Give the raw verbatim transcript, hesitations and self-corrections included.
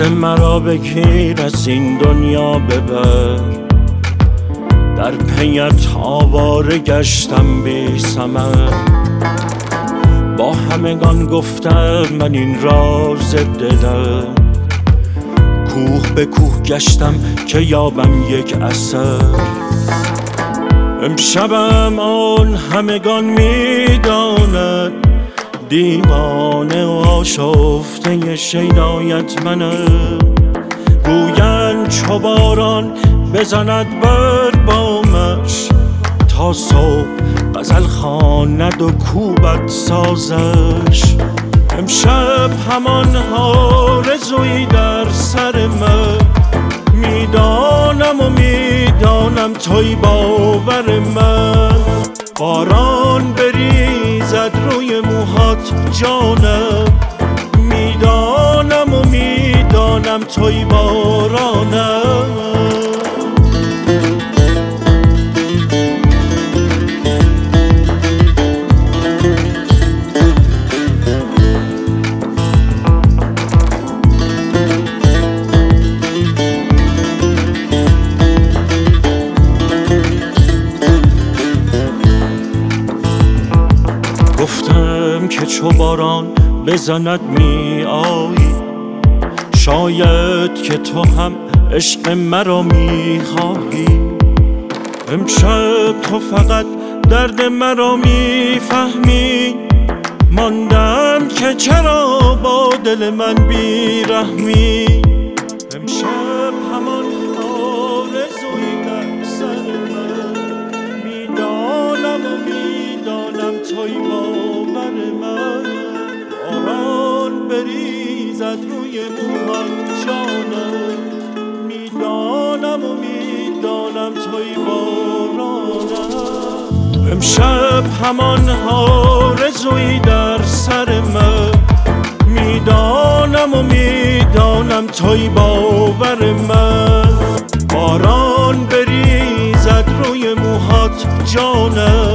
دست مرا بگیر از این دنیا ببر، در پیت آواره گشتم بی ثمر. با همگان گفتم من این راز دلم، کوه به کوه گشتم که یابم یک اثر. امشبم آن همگان میداند دیوانه و آشفته شیدایت منم. گویند چو باران بزند بر بامش، تا صبح غزل خواند و کوبد سازش. امشب همان آرزویی در سر من، میدانم و میدانم توی باور من. باران بریزد روی موهات جانم، میدانم و میدانم توی بارانم. گفتم که چو باران بزند می آیی، شاید که تو هم عشق مرا می خواهی. امشب تو فقط درد مرا می فهمی، ماندم که چرا با دل من بی رحمی. امشب همان آرزویی در سر من، میدانم و میدانم توی باور من. باران بریزد روی موهات جانم، میدانم و میدانم توی بارانم. امشب همان آرزویی در سر من، میدانم و میدانم توی باور من. باران بریزد روی موهات جانم،